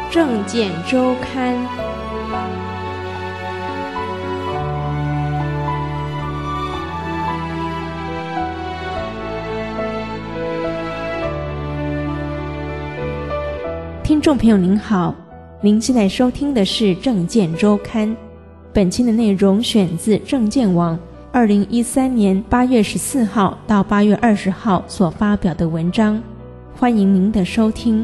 政见周刊》。听众朋友您好，您现在收听的是《政见周刊》，本期的内容选自政见网2013年8月14号到8月20号所发表的文章，欢迎您的收听。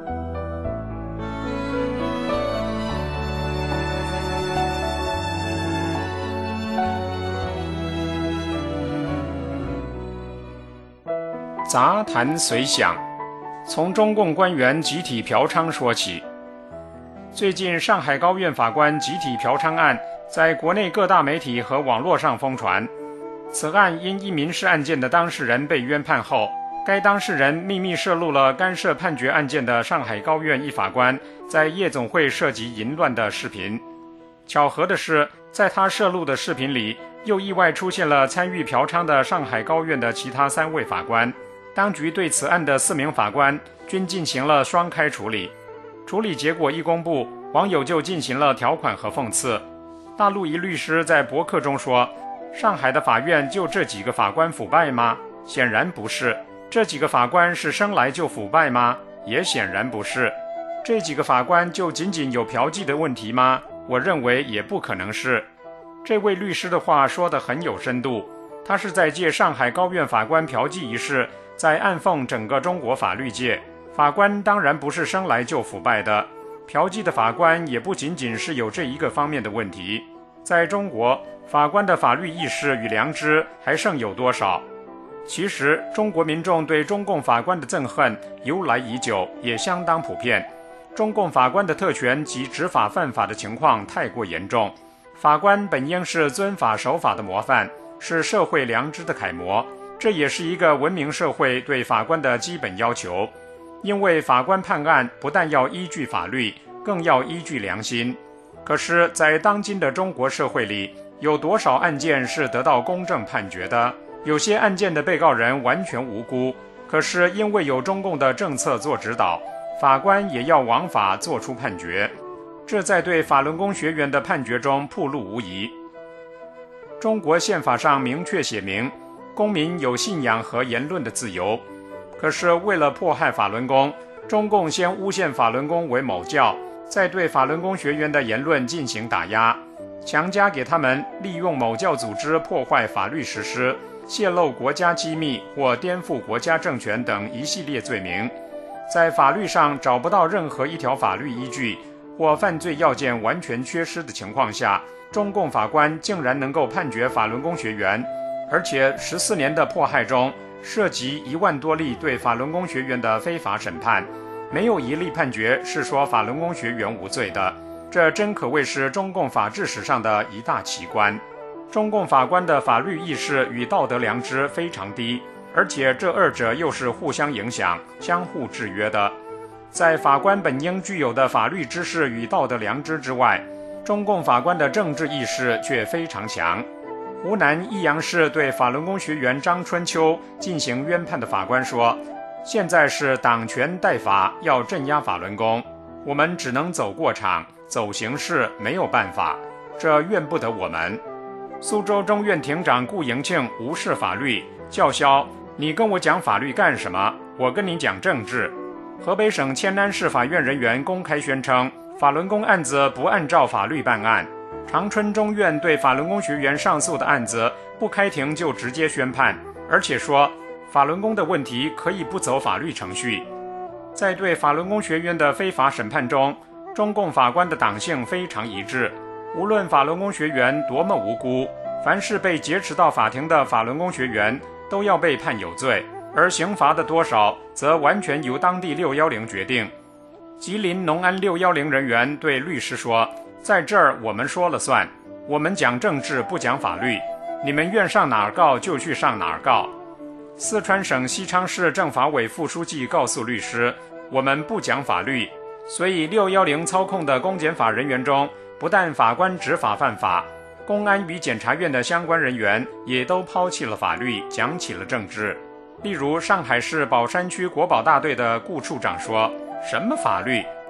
杂谈随想，从中共官员集体嫖娼说起。最近上海高院法官集体嫖娼案在国内各大媒体和网络上疯传。此案因一民事案件的当事人被冤判后，该当事人秘密摄录了干涉判决案件的上海高院一法官在夜总会涉及淫乱的视频。巧合的是，在他摄录的视频里，又意外出现了参与嫖娼的上海高院的其他3位法官。当局对此案的4名法官均进行了双开处理。处理结果一公布，网友就进行了条款和讽刺。大陆一律师在博客中说，上海的法院就这几个法官腐败吗？显然不是。这几个法官是生来就腐败吗？也显然不是。这几个法官就仅仅有嫖妓的问题吗？我认为也不可能是。这位律师的话说得很有深度，他是在借上海高院法官嫖妓一事在暗讽整个中国法律界。法官当然不是生来就腐败的，嫖妓的法官也不仅仅是有这一个方面的问题。在中国，法官的法律意识与良知还剩有多少？其实中国民众对中共法官的憎恨由来已久，也相当普遍。中共法官的特权及执法犯法的情况太过严重。法官本应是遵法守法的模范，是社会良知的楷模，这也是一个文明社会对法官的基本要求。因为法官判案不但要依据法律，更要依据良心。可是在当今的中国社会里，有多少案件是得到公正判决的？有些案件的被告人完全无辜，可是因为有中共的政策做指导，法官也要枉法作出判决，这在对法轮功学员的判决中暴露无遗。中国宪法上明确写明，公民有信仰和言论的自由。可是为了迫害法轮功，中共先诬陷法轮功为某教，再对法轮功学员的言论进行打压，强加给他们利用某教组织破坏法律实施、泄露国家机密或颠覆国家政权等一系列罪名。在法律上找不到任何一条法律依据，或犯罪要件完全缺失的情况下，中共法官竟然能够判决法轮功学员，而且14年的迫害中涉及1万多例对法轮功学员的非法审判，没有一例判决是说法轮功学员无罪的，这真可谓是中共法治史上的一大奇观。中共法官的法律意识与道德良知非常低，而且这2者又是互相影响、相互制约的。在法官本应具有的法律知识与道德良知之外，中共法官的政治意识却非常强。湖南益阳市对法轮功学员张春秋进行冤判的法官说，现在是党权代法，要镇压法轮功，我们只能走过场，走形式，没有办法，这怨不得我们。苏州中院庭长顾迎庆无视法律，叫嚣，你跟我讲法律干什么？我跟你讲政治。河北省迁安市法院人员公开宣称，法轮功案子不按照法律办案。长春中院对法轮功学员上诉的案子不开庭就直接宣判，而且说法轮功的问题可以不走法律程序。在对法轮功学员的非法审判中，中共法官的党性非常一致，无论法轮功学员多么无辜，凡是被劫持到法庭的法轮功学员都要被判有罪，而刑罚的多少则完全由当地610决定。吉林农安610人员对律师说，在这儿我们说了算，我们讲政治不讲法律，你们愿上哪儿告就去上哪儿告。四川省西昌市政法委副书记告诉律师，我们不讲法律，所以610操控的公检法人员中，不但法官执法犯法，公安与检察院的相关人员也都抛弃了法律，讲起了政治。例如上海市宝山区国保大队的顾处长说，什么法律？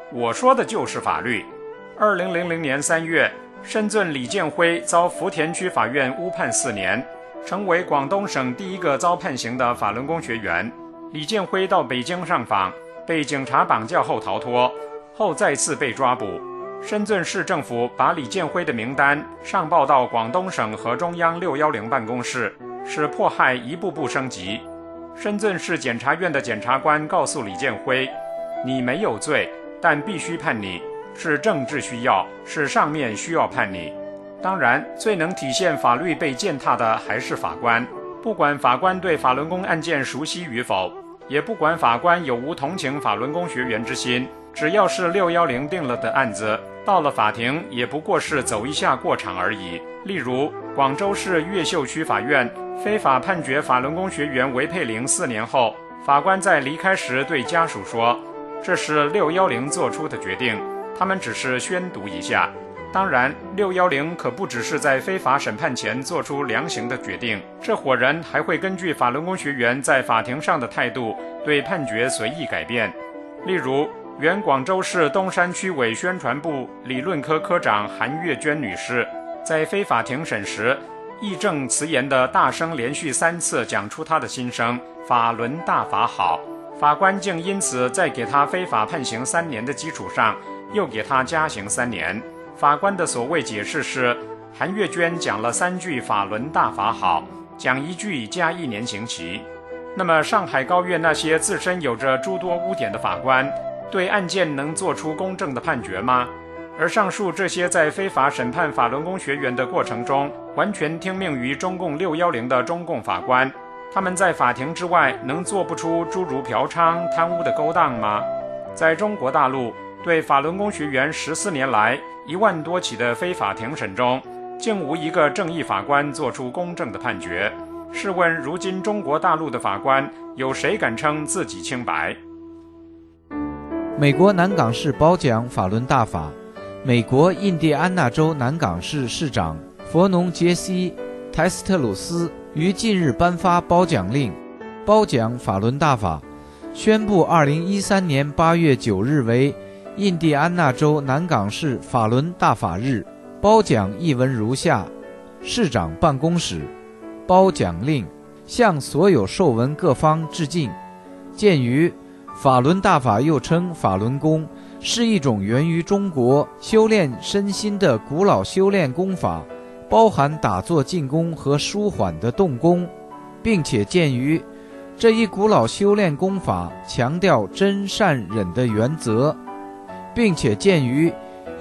我说的就是法律。2000年3月，深圳李建辉遭福田区法院误判4年，成为广东省第一个遭判刑的法轮功学员。李建辉到北京上访，被警察绑架后逃脱，后再次被抓捕。深圳市政府把李建辉的名单上报到广东省和中央610办公室，使迫害一步步升级。深圳市检察院的检察官告诉李建辉，你没有罪，但必须判你，是政治需要，是上面需要判你。当然，最能体现法律被践踏的还是法官，不管法官对法轮功案件熟悉与否，也不管法官有无同情法轮功学员之心，只要是610定了的案子，到了法庭也不过是走一下过场而已。例如，广州市越秀区法院非法判决法轮功学员韦佩玲4年后，法官在离开时对家属说，这是610做出的决定，他们只是宣读一下。当然，610可不只是在非法审判前做出量刑的决定，这伙人还会根据法轮功学员在法庭上的态度，对判决随意改变。例如，原广州市东山区委宣传部理论科科长韩月娟女士，在非法庭审时，义正辞严地大声连续3次讲出她的心声：法轮大法好。法官竟因此在给她非法判刑3年的基础上，又给她加刑3年。法官的所谓解释是，韩月娟讲了3句法轮大法好，讲1句加1年刑期。那么上海高院那些自身有着诸多污点的法官，对案件能做出公正的判决吗？而上述这些在非法审判法轮功学员的过程中，完全听命于中共610的中共法官，他们在法庭之外能做不出诸如嫖娼、贪污的勾当吗？在中国大陆，对法轮功学员14年来1万多起的非法庭审中，竟无一个正义法官做出公正的判决。试问如今中国大陆的法官，有谁敢称自己清白？ 美国南港市褒奖法轮大法。美国印第安纳州南港市市长佛农杰西·泰斯特鲁斯于近日颁发褒奖令，褒奖法轮大法，宣布2013年8月9日为印第安纳州南港市法轮大法日。褒奖译文如下：市长办公室褒奖令，向所有受文各方致敬。鉴于法轮大法又称法轮功，是一种源于中国修炼身心的古老修炼功法，包含打坐静功和舒缓的动功，并且鉴于这一古老修炼功法强调真善忍的原则，并且鉴于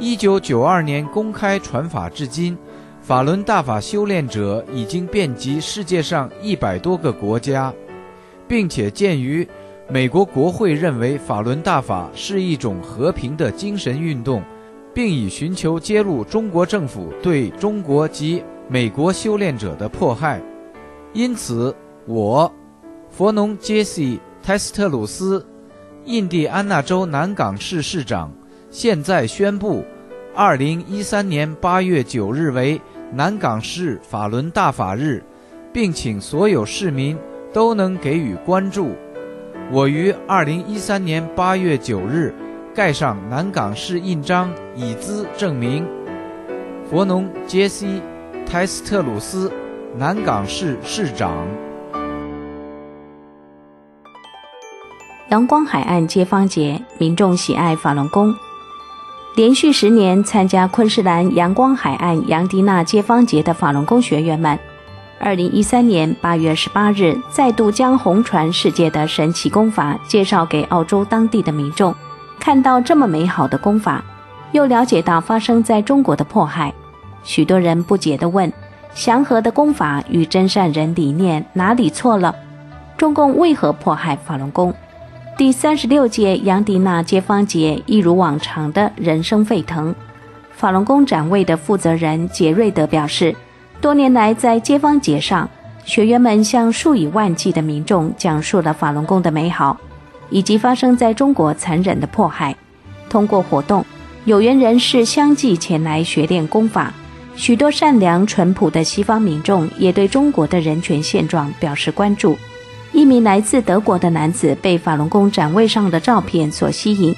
1992年公开传法至今，法轮大法修炼者已经遍及世界上100多个国家，并且鉴于美国国会认为法轮大法是一种和平的精神运动，并已寻求揭露中国政府对中国及美国修炼者的迫害。因此，我佛农杰西·泰斯特鲁斯，印第安纳州南港市市长，现在宣布2013年8月9日为南港市法轮大法日，并请所有市民都能给予关注。我于2013年8月9日盖上南港市印章，以资证明。佛农杰西·泰斯特鲁斯，南港市市长。 阳光海岸街坊节，民众喜爱法轮功。连续10年参加昆士兰阳光海岸杨迪纳街坊节的法轮功学员们，2013年8月18日再度将红传世界的神奇功法介绍给澳洲当地的民众。看到这么美好的功法，又了解到发生在中国的迫害，许多人不解地问，祥和的功法与真善人理念哪里错了？中共为何迫害法轮功？第36届杨迪纳街坊节一如往常的人声沸腾。法轮功展位的负责人杰瑞德表示，多年来在街坊节上，学员们向数以万计的民众讲述了法轮功的美好，以及发生在中国残忍的迫害。通过活动，有缘人士相继前来学练功法，许多善良淳朴的西方民众也对中国的人权现状表示关注。一名来自德国的男子被法轮功展位上的照片所吸引，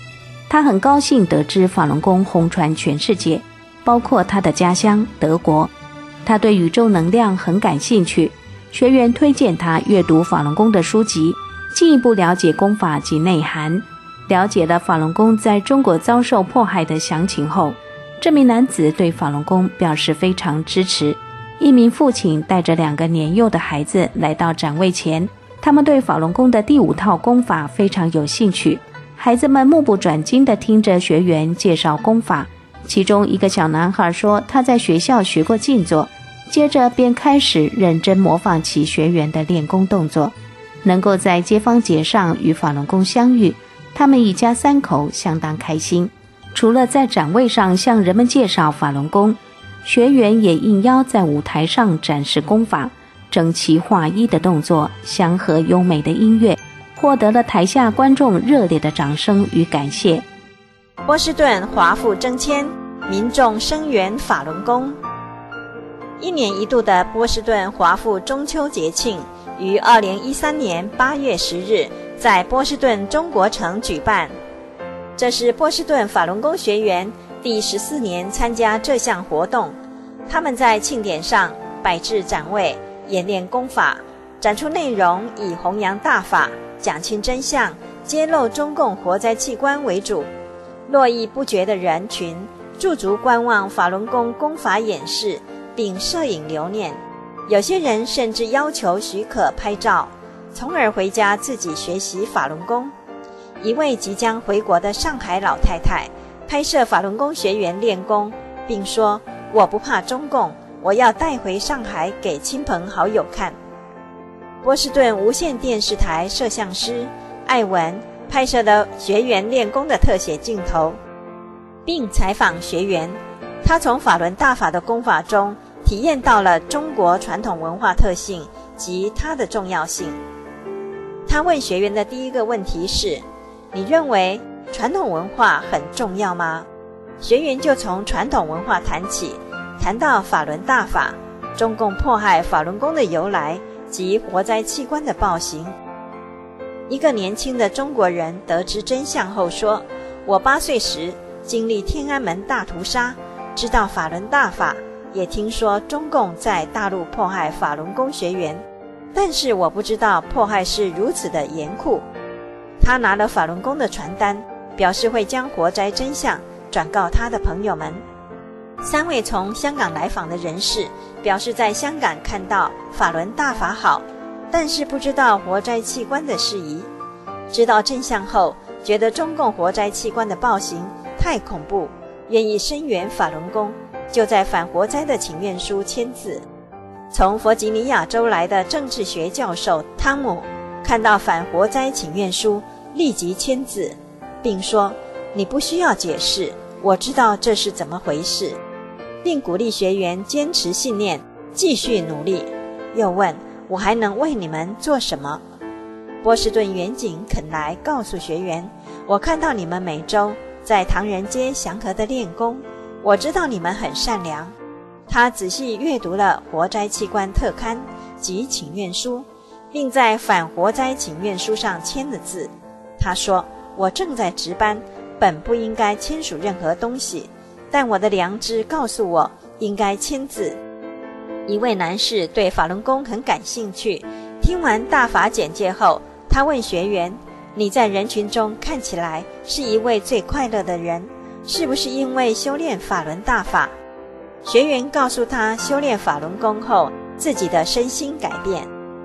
他很高兴得知法轮功红传全世界，包括他的家乡德国。他对宇宙能量很感兴趣，学员推荐他阅读法轮功的书籍，进一步了解功法及内涵。了解了法轮功在中国遭受迫害的详情后，这名男子对法轮功表示非常支持。一名父亲带着2个年幼的孩子来到展位前，他们对法轮功的第5套功法非常有兴趣。孩子们目不转睛地听着学员介绍功法，其中一个小男孩说他在学校学过静坐，接着便开始认真模仿其学员的练功动作。能够在街坊节上与法轮功相遇，他们一家3口相当开心。除了在展位上向人们介绍法轮功，学员也应邀在舞台上展示功法，整齐划一的动作，祥和优美的音乐，获得了台下观众热烈的掌声与感谢。 波士顿华埠征签，民众声援法轮功。1年1度的波士顿华埠中秋节庆于2013年8月10日在波士顿中国城举办。这是波士顿法轮功学员第14年参加这项活动。他们在庆典上摆置展位，演练功法，展出内容以弘扬大法、讲清真相、揭露中共活摘器官为主。络绎不绝的人群驻足观望法轮功功法演示，并摄影留念。有些人甚至要求许可拍照，从而回家自己学习法轮功。一位即将回国的上海老太太拍摄法轮功学员练功，并说：“我不怕中共，我要带回上海给亲朋好友看。”波士顿无线电视台摄像师艾文拍摄了学员练功的特写镜头，并采访学员。他从法轮大法的功法中体验到了中国传统文化特性及它的重要性。他问学员的第一个问题是：“你认为传统文化很重要吗？”学员就从传统文化谈起，谈到法轮大法、中共迫害法轮功的由来及活摘器官的暴行。一个年轻的中国人得知真相后说：“我8岁时经历天安门大屠杀，知道法轮大法，也听说中共在大陆迫害法轮功学员，但是我不知道迫害是如此的严酷。”他拿了法轮功的传单，表示会将活摘真相转告他的朋友们。3位从香港来访的人士表示，在香港看到法轮大法好，但是不知道活摘器官的事宜。知道真相后，觉得中共活摘器官的暴行太恐怖，愿意声援法轮功，就在反活摘的请愿书签字。从弗吉尼亚州来的政治学教授汤姆看到反活摘请愿书，立即签字，并说：“你不需要解释，我知道这是怎么回事。”并鼓励学员坚持信念，继续努力。又问：“我还能为你们做什么？”波士顿远景肯来告诉学员：“我看到你们每周在唐人街祥和的练功，我知道你们很善良。”他仔细阅读了活摘器官特刊及请愿书，并在反活摘请愿书上签了字。他说：“我正在值班，本不应该签署任何东西，但我的良知告诉我应该签字。”一位男士对法轮功很感兴趣，听完大法简介后，他问学员：“你在人群中看起来是一位最快乐的人，是不是因为修炼法轮大法？”学员告诉他，修炼法轮功后自己的身心改变。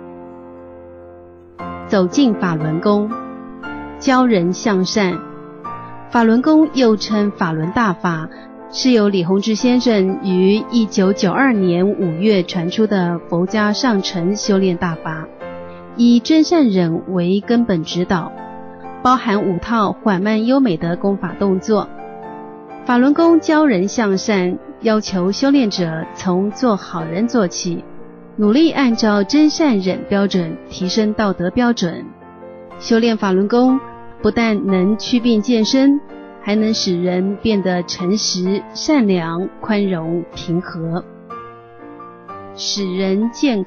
走进法轮功，教人向善。法轮功又称法轮大法，是由李洪志先生于1992年5月传出的佛家上乘修炼大法，以真善忍为根本指导，包含5套缓慢优美的功法动作。法轮功教人向善，要求修炼者从做好人做起，努力按照真善忍标准提升道德标准。修炼法轮功不但能祛病健身，还能使人变得诚实、善良、宽容、平和，使人健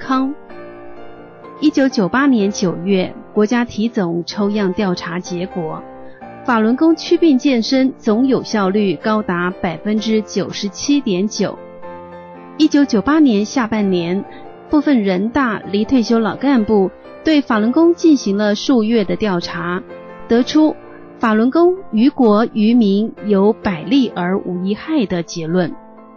康。1998年9月，国家体总抽样调查结果， 法轮功祛病健身总有效率高达 97.9%。1998年下半年，部分人大离退休老干部对法轮功进行了数月的调查，得出法轮功于国于民有百利而无一害的结论。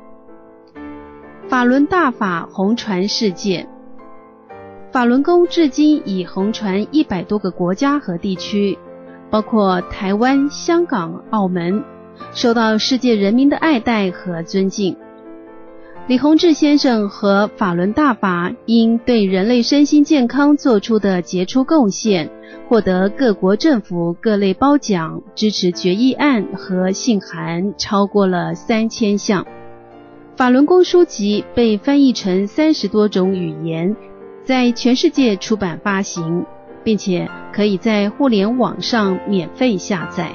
法轮大法红传世界，法轮功至今已红传100多个国家和地区，包括台湾、香港、澳门，受到世界人民的爱戴和尊敬。李洪志先生和法轮大法因对人类身心健康做出的杰出贡献，获得各国政府各类褒奖，支持决议案和信函超过了3000项。法轮功书籍被翻译成30多种语言，在全世界出版发行，并且可以在互联网上免费下载。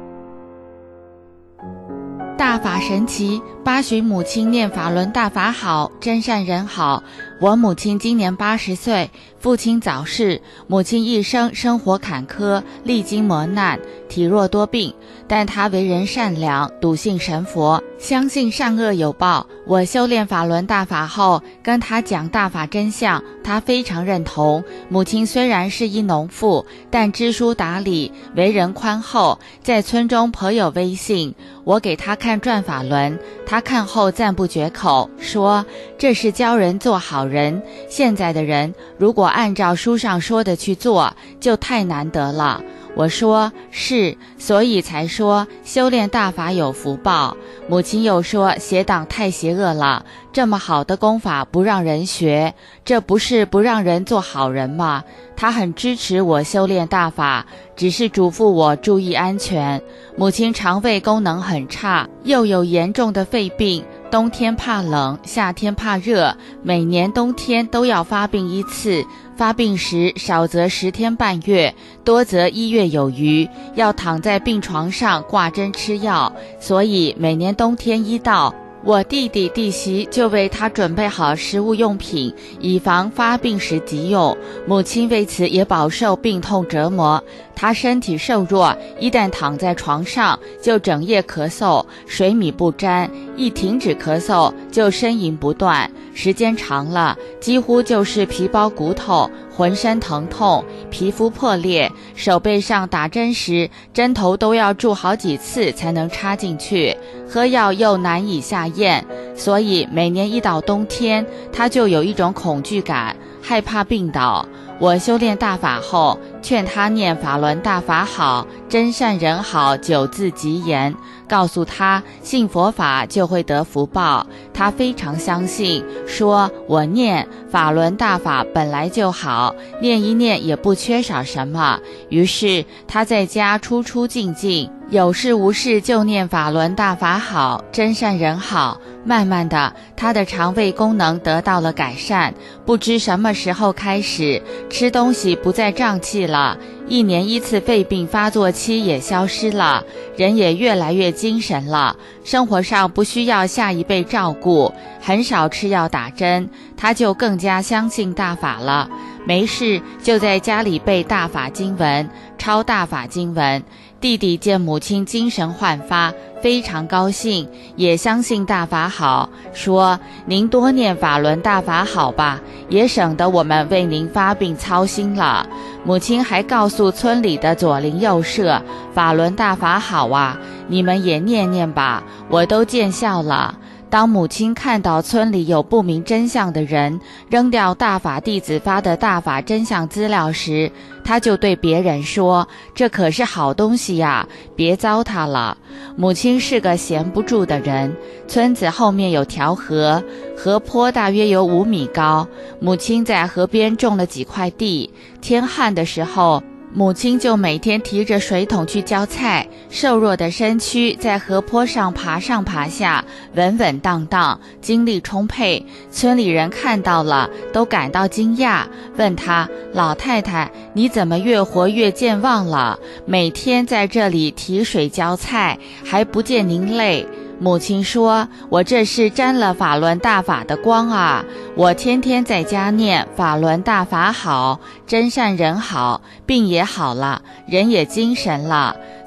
大法神奇，八旬母亲念法轮大法好，真善人好。我母亲今年80岁，父亲早逝，母亲一生生活坎坷，历经磨难，体弱多病，但她为人善良，笃信神佛，相信善恶有报。我修炼法轮大法后，跟她讲大法真相，她非常认同。母亲虽然是一农妇，但知书达理，为人宽厚，在村中颇有威信。我给她看转法轮，她看后赞不绝口，说这是教人做好人，现在的人如果按照书上说的去做，就太难得了。我说是，所以才说修炼大法有福报。母亲又说邪党太邪恶了，这么好的功法不让人学，这不是不让人做好人吗？她很支持我修炼大法，只是嘱咐我注意安全。母亲肠胃功能很差，又有严重的肺病，冬天怕冷，夏天怕热，每年冬天都要发病一次，发病时少则10天半月，多则1月有余，要躺在病床上挂针吃药，所以每年冬天一到，我弟弟弟媳就为他准备好食物用品，以防发病时急用。母亲为此也饱受病痛折磨，她身体瘦弱，一旦躺在床上就整夜咳嗽，水米不沾，一停止咳嗽就呻吟不断，时间长了几乎就是皮包骨头，浑身疼痛，皮肤破裂，手背上打针时针头都要注好几次才能插进去，喝药又难以下咽，所以每年一到冬天，他就有一种恐惧感，害怕病倒。我修炼大法后，劝他念法轮大法好，真善人好9字吉言，告诉他信佛法就会得福报。他非常相信，说我念法轮大法本来就好，念一念也不缺少什么。于是他在家出出进进，有事无事就念法轮大法好，真善人好。慢慢的，他的肠胃功能得到了改善，不知什么时候开始，吃东西不再胀气了，1年1次肺病发作期也消失了，人也越来越精神了，生活上不需要下一辈照顾，很少吃药打针，他就更加相信大法了。没事就在家里背大法经文，抄大法经文。弟弟见母亲精神焕发，非常高兴，也相信大法好，说您多念法轮大法好吧，也省得我们为您发病操心了。母亲还告诉村里的左邻右舍，法轮大法好啊，你们也念念吧，我都见效了。当母亲看到村里有不明真相的人扔掉大法弟子发的大法真相资料时，她就对别人说，这可是好东西呀，别糟蹋了。母亲是个闲不住的人，村子后面有条河，河坡大约有5米高，母亲在河边种了几块地，天旱的时候，母亲就每天提着水桶去浇菜，瘦弱的身躯在河坡上爬上爬下，稳稳当当，精力充沛。村里人看到了都感到惊讶，问她，老太太，你怎么越活越健忘了？每天在这里提水浇菜，还不见您累。母亲说，我这是沾了法轮大法的光啊，我天天在家念法轮大法好，真善人好，病也好了，人也精神了。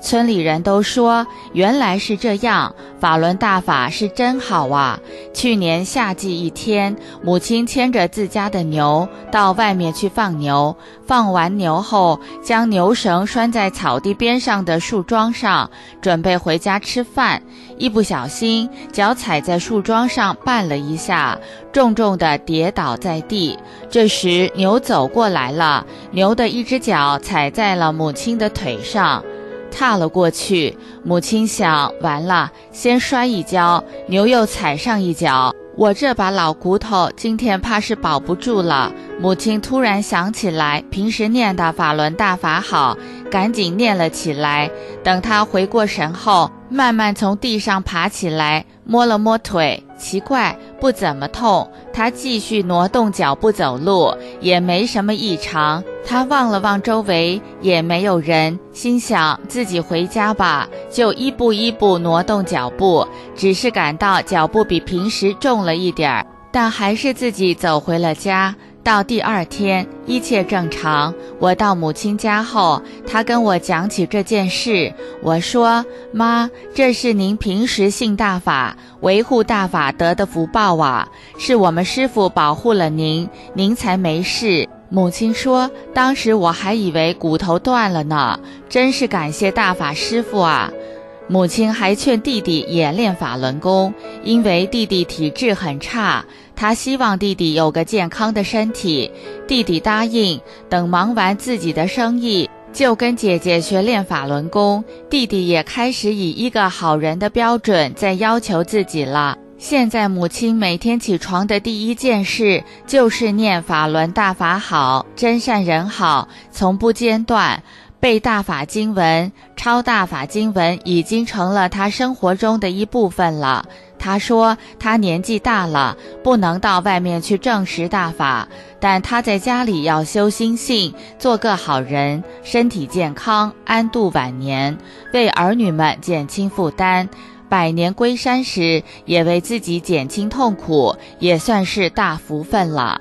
村里人都说，原来是这样，法轮大法是真好啊。去年夏季一天，母亲牵着自家的牛到外面去放牛，放完牛后，将牛绳拴在草地边上的树桩上，准备回家吃饭。一不小心，脚踩在树桩上绊了一下，重重地跌倒在地。这时牛走过来了，牛的一只脚踩在了母亲的腿上，踏了过去。母亲想，完了，先摔一跤，牛又踩上一脚，我这把老骨头今天怕是保不住了。母亲突然想起来平时念的法轮大法好，赶紧念了起来。等她回过神后，慢慢从地上爬起来，摸了摸腿，奇怪，不怎么痛。她继续挪动脚步走路，也没什么异常。她望了望周围，也没有人，心想自己回家吧，就一步一步挪动脚步，只是感到脚步比平时重了一点儿，但还是自己走回了家。到第二天，一切正常。我到母亲家后，她跟我讲起这件事。我说：“妈，这是您平时信大法、维护大法得的福报啊，是我们师父保护了您，您才没事。”母亲说：“当时我还以为骨头断了呢，真是感谢大法师父啊。”母亲还劝弟弟也练法轮功，因为弟弟体质很差，她希望弟弟有个健康的身体。弟弟答应，等忙完自己的生意，就跟姐姐学练法轮功。弟弟也开始以一个好人的标准在要求自己了。现在母亲每天起床的第一件事就是念法轮大法好，真善人好，从不间断。背大法经文、抄大法经文已经成了他生活中的一部分了。他说他年纪大了，不能到外面去证实大法，但他在家里要修心性，做个好人，身体健康，安度晚年，为儿女们减轻负担。百年归山时，也为自己减轻痛苦，也算是大福分了。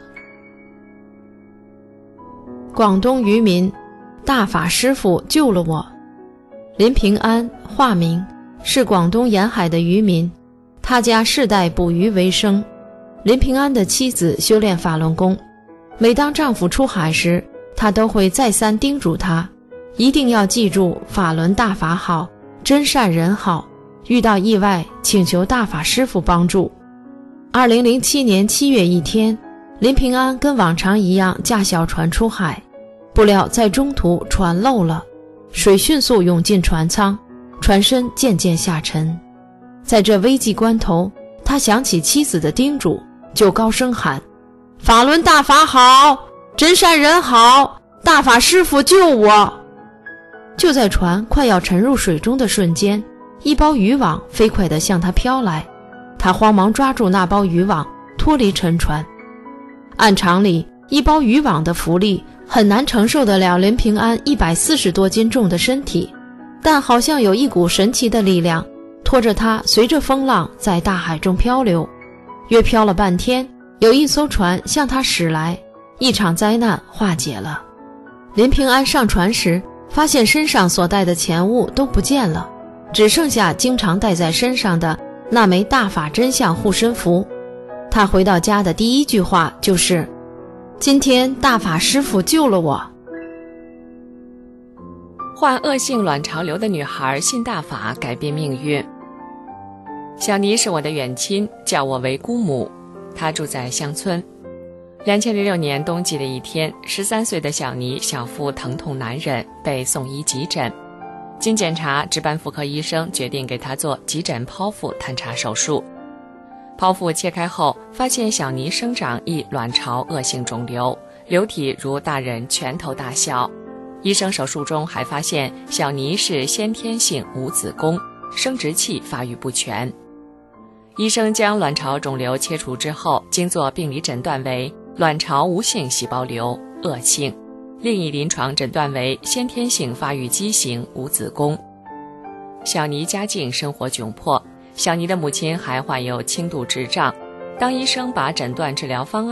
广东渔民，大法师父救了我。林平安，化名，是广东沿海的渔民，他家世代捕鱼为生。林平安的妻子修炼法轮功，每当丈夫出海时，她都会再三叮嘱他，一定要记住法轮大法好，真善人好，遇到意外请求大法师父帮助。2007年7月1天，林平安跟往常一样驾小船出海，不料在中途船漏了，水迅速涌进船舱，船身渐渐下沉。在这危急关头，他想起妻子的叮嘱，就高声喊：法轮大法好，真善人好，大法师父救我！就在船快要沉入水中的瞬间，一包渔网飞快地向他飘来，他慌忙抓住那包渔网，脱离沉船。按常理，一包渔网的浮力很难承受得了林平安140多斤重的身体，但好像有一股神奇的力量，拖着他随着风浪在大海中漂流。约漂了半天，有一艘船向他驶来，一场灾难化解了。林平安上船时，发现身上所带的钱物都不见了，只剩下经常带在身上的那枚大法真相护身符。他回到家的第一句话就是：今天大法师父救了我。 患恶性卵巢瘤的女孩信大法改变命运。小妮是我的远亲，叫我为姑母，她住在乡村。2006年冬季的一天，13岁的小妮小腹疼痛难忍，被送医急诊。经检查，值班妇科医生决定给她做急诊剖腹探查手术。剖腹切开后，发现小妮生长一卵巢恶性肿瘤，瘤体如大人拳头大小。医生手术中还发现小妮是先天性无子宫，生殖器发育不全。医生将卵巢肿瘤切除之后，经做病理诊断为卵巢无性细胞瘤恶性，另一临床诊断为先天性发育畸形无子宫。小妮家境生活窘迫，小妮的母亲还患有轻度智障。当医生把诊断治疗方案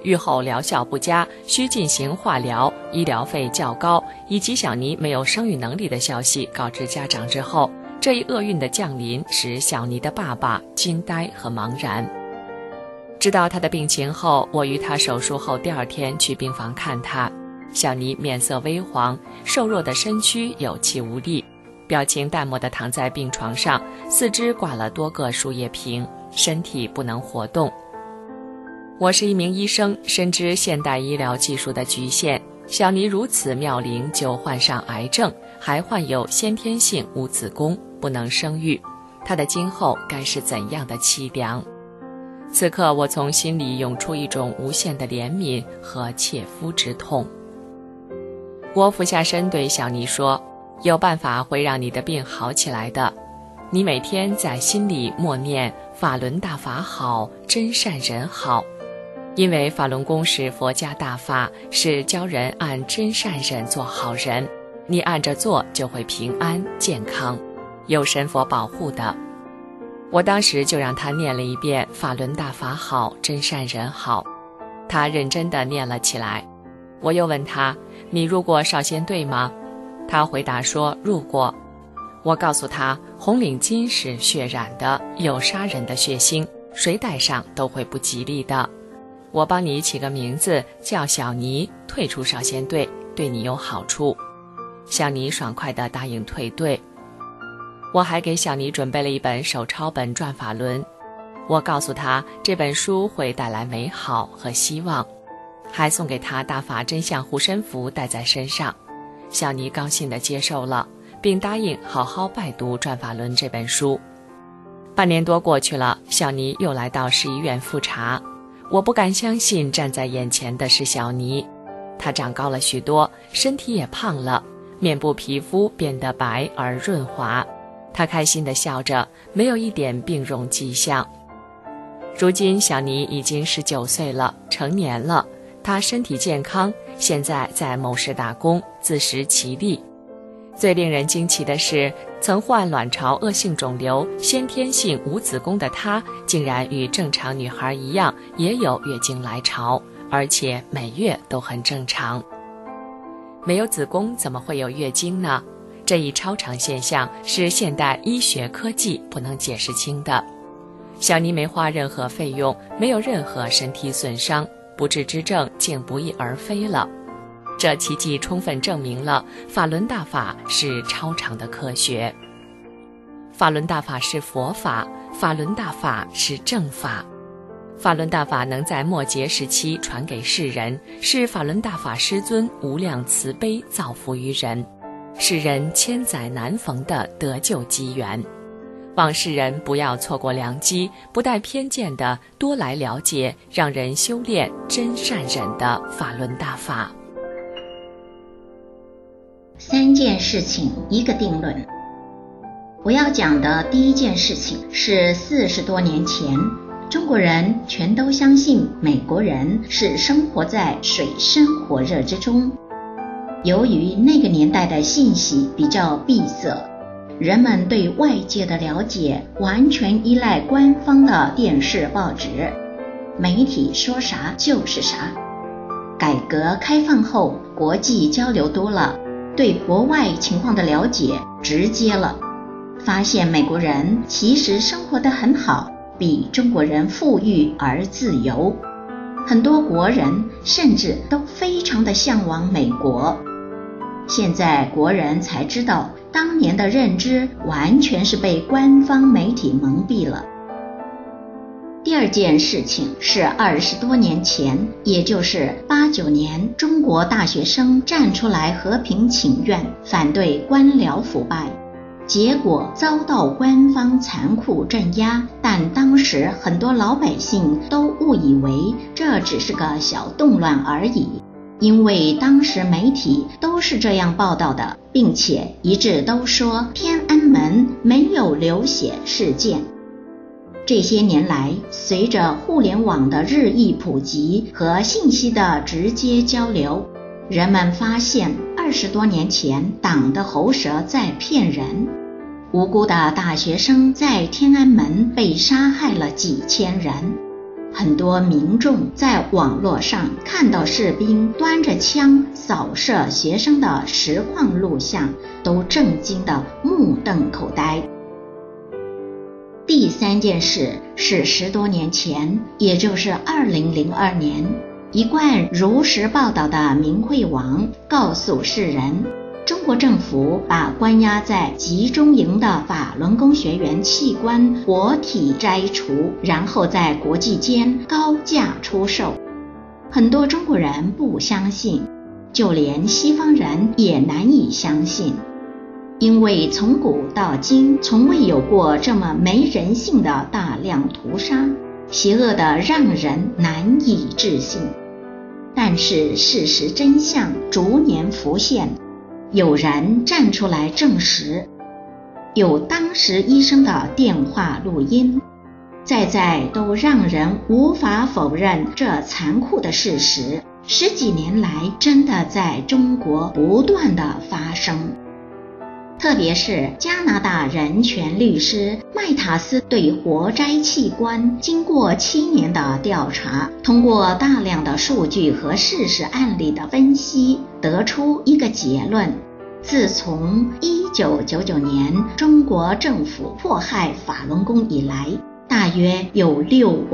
愈后疗效不佳，需进行化疗，医疗费较高，以及小妮没有生育能力的消息告知家长之后，这一厄运的降临使小妮的爸爸惊呆和茫然。知道她的病情后，我于她手术后第2天去病房看她。小妮面色微黄，瘦弱的身躯有气无力，表情淡漠地躺在病床上，四肢挂了多个输液瓶，身体不能活动。我是一名医生，深知现代医疗技术的局限，小妮如此妙龄就患上癌症，还患有先天性无子宫，不能生育，她的今后该是怎样的凄凉？此刻我从心里涌出一种无限的怜悯和切肤之痛。我俯下身对小妮说，有办法会让你的病好起来的，你每天在心里默念法轮大法好，真善人好。因为法轮功是佛家大法，是教人按真善忍做好人，你按着做就会平安健康，有神佛保护的。我当时就让他念了一遍法轮大法好，真善人好，他认真地念了起来。我又问他，你入过少先队吗？他回答说入过。我告诉他，红领巾是血染的，有杀人的血腥，谁戴上都会不吉利的。我帮你起个名字叫小妮，退出少先队，对你有好处。小妮爽快地答应退队。我还给小妮准备了一本手抄本转法轮，我告诉她这本书会带来美好和希望，还送给她大法真相护身符带在身上。小妮高兴地接受了，并答应好好拜读转法轮这本书。半年多过去了，小妮又来到市医院复查，我不敢相信站在眼前的是小妮，她长高了许多，身体也胖了，面部皮肤变得白而润滑，她开心地笑着，没有一点病容迹象。如今小妮已经19岁了，成年了，她身体健康，现在在某市打工，自食其力。最令人惊奇的是，曾患卵巢恶性肿瘤、先天性无子宫的她，竟然与正常女孩一样，也有月经来潮，而且每月都很正常。没有子宫怎么会有月经呢？这一超常现象是现代医学科技不能解释清的。小妮没花任何费用，没有任何身体损伤，不治之症竟不翼而飞了。这奇迹充分证明了法轮大法是超常的科学。法轮大法是佛法，法轮大法是正法。法轮大法能在末节时期传给世人，是法轮大法师尊无量慈悲造福于人，是人千载难逢的得救机缘。望世人不要错过良机，不带偏见的多来了解让人修炼真善忍的法轮大法。 3件事情一个定论。我要讲的第一件事情是40多年前，中国人全都相信美国人是生活在水深火热之中。由于那个年代的信息比较闭塞，人们对外界的了解完全依赖官方的电视报纸，媒体说啥就是啥。改革开放后，国际交流多了，对国外情况的了解直接了，发现美国人其实生活得很好，比中国人富裕而自由。很多国人甚至都非常的向往美国。现在国人才知道，当年的认知完全是被官方媒体蒙蔽了。第二件事情是20多年前，也就是89年，中国大学生站出来和平请愿，反对官僚腐败，结果遭到官方残酷镇压，但当时很多老百姓都误以为这只是个小动乱而已，因为当时媒体都是这样报道的，并且一致都说天安门没有流血事件。这些年来，随着互联网的日益普及和信息的直接交流，人们发现20多年前党的喉舌在骗人，无辜的大学生在天安门被杀害了几千人， 很多民众在网络上看到士兵端着枪扫射学生的实况录像，都震惊得目瞪口呆。第三件事是10多年前，也就是2002年，一贯如实报道的明慧网告诉世人，中国政府把关押在集中营的法轮功学员器官活体摘除，然后在国际间高价出售。很多中国人不相信，就连西方人也难以相信，因为从古到今从未有过这么没人性的大量屠杀，邪恶的让人难以置信。但是事实真相逐年浮现，有人站出来证实，有当时医生的电话录音，在都让人无法否认这残酷的事实，10几年来真的在中国不断的发生。特别是加拿大人权律师麦塔斯对活摘器官经过7年的调查，通过大量的数据和事实案例的分析，得出一个结论：自从1999年中国政府迫害法轮功以来，大约有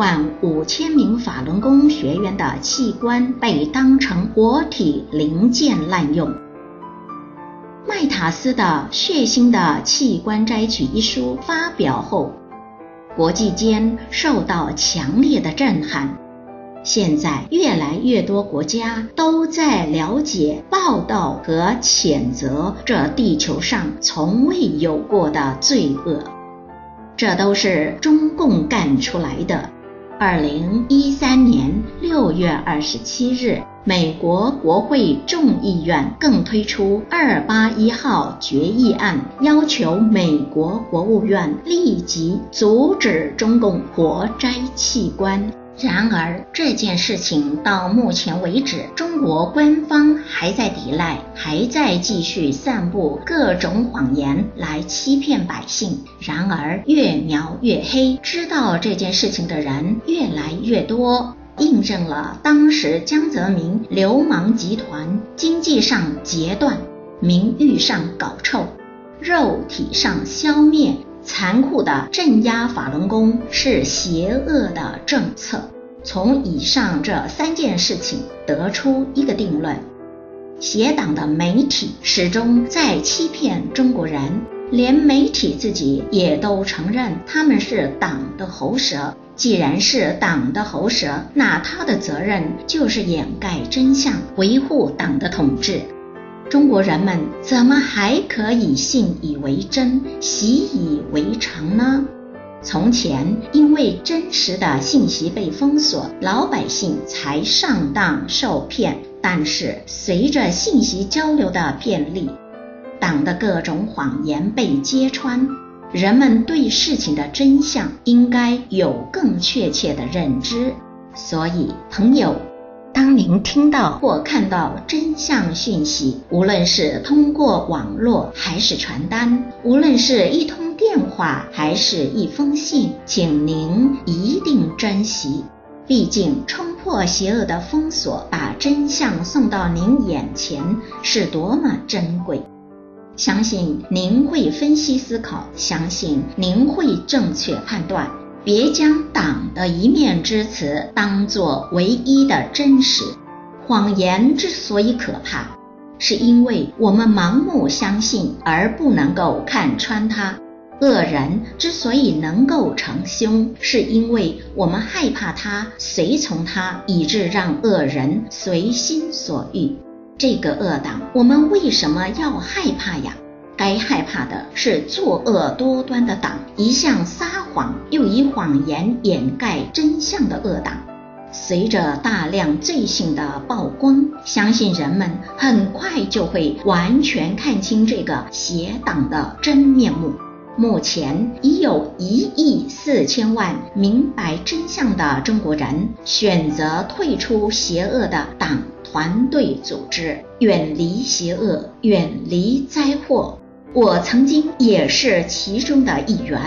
65000名法轮功学员的器官被当成活体零件滥用。麦塔斯的《血腥的器官摘取》一书发表后，国际间受到强烈的震撼。现在越来越多国家都在了解、报道和谴责这地球上从未有过的罪恶，这都是中共干出来的。2013年6月27日，美国国会众议院更推出281号决议案，要求美国国务院立即阻止中共活摘器官。然而这件事情到目前为止，中国官方还在抵赖，还在继续散布各种谎言来欺骗百姓。然而越描越黑，知道这件事情的人越来越多，印证了当时江泽民流氓集团经济上截断，名誉上搞臭，肉体上消灭，残酷的镇压法轮功是邪恶的政策。从以上这3件事情得出一个定论：邪党的媒体始终在欺骗中国人，连媒体自己也都承认他们是党的喉舌。既然是党的喉舌，那他的责任就是掩盖真相，维护党的统治。中国人们怎么还可以信以为真、习以为常呢？从前因为真实的信息被封锁，老百姓才上当受骗，但是随着信息交流的便利，党的各种谎言被揭穿，人们对事情的真相应该有更确切的认知。所以朋友，当您听到或看到真相讯息，无论是通过网络还是传单，无论是一通电话还是一封信，请您一定珍惜。毕竟冲破邪恶的封锁，把真相送到您眼前是多么珍贵。相信您会分析思考，相信您会正确判断，别将党的一面之词当作唯一的真实。谎言之所以可怕，是因为我们盲目相信而不能够看穿它。恶人之所以能够成凶，是因为我们害怕他，随从他，以致让恶人随心所欲。这个恶党，我们为什么要害怕呀？该害怕的是作恶多端的党，一向撒谎又以谎言掩盖真相的恶党。随着大量罪行的曝光，相信人们很快就会完全看清这个邪党的真面目。目前已有1亿4千万明白真相的中国人选择退出邪恶的党团队组织，远离邪恶，远离灾祸。我曾经也是其中的一员。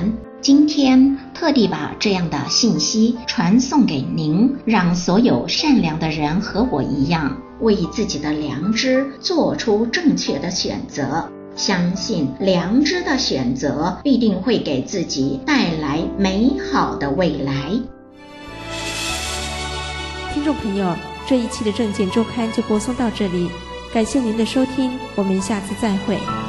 今天特地把这样的信息传送给您，让所有善良的人和我一样，为自己的良知做出正确的选择，相信良知的选择必定会给自己带来美好的未来。 听众朋友，这一期的证件周刊就播送到这里，感谢您的收听，我们下次再会。